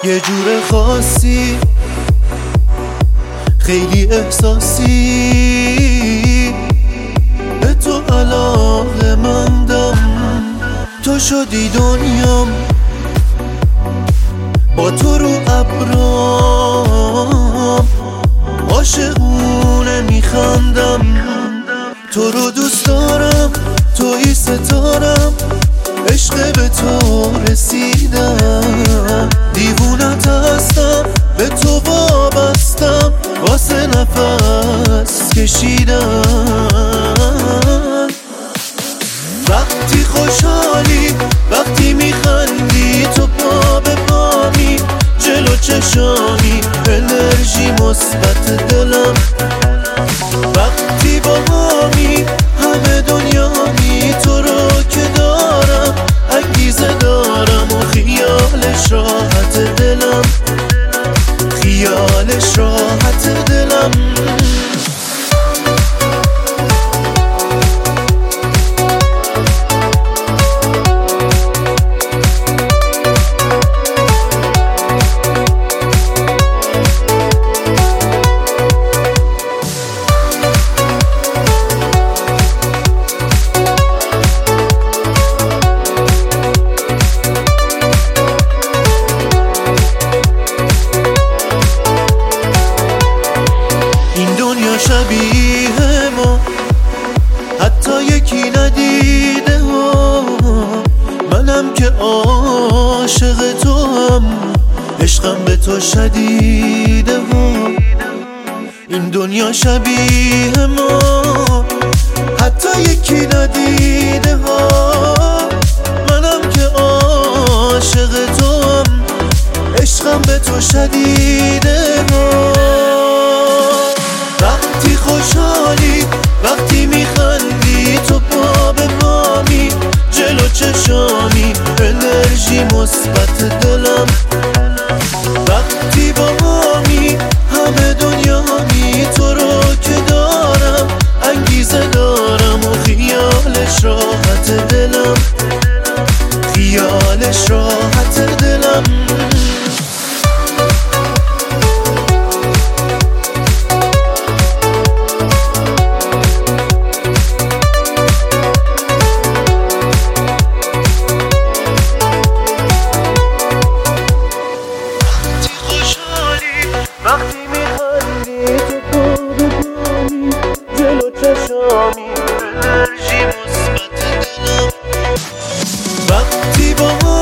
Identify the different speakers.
Speaker 1: یه جور خاصی خیلی احساسی به تو علاقه مندم، تو شدی دنیام، با تو رو ابرام عاشقونه میخندم. تو رو دوست دارم، توی ستارم، عشق به تو رسیدم، دیوونت هستم، به تو وابستم، واسه نفس کشیدم. وقتی خوشحالی، وقتی میخندی، تو پا به پامی، جلو چشامی، انرژی مثبت دلم. وقتی با همی همه دنیامی، تو رو که دارم انگیزه دارم و خیالش راحت دلم، خیالش راحت دلم. شبیه ما حتی یکی ندیده ها، منم که عاشق تو هم، عشقم به تو شدیده ها. این دنیا شبیه ما حتی یکی ندیده ها، منم که عاشق تو هم، عشقم به تو شدیده ها. وقتی خوشحالی، وقتی میخندی، تو پا به پامی، جلو چشامی، انرژی مثبت دلم. وقتی با همی همه دنیامی، تو رو که دارم انگیزه دارم و خیالش راحت دلم، خیالش راحت دلم. وقتی میخندی، تو پا به پامی، جلو چشامی، انرژی مثبت دلم. وقتی با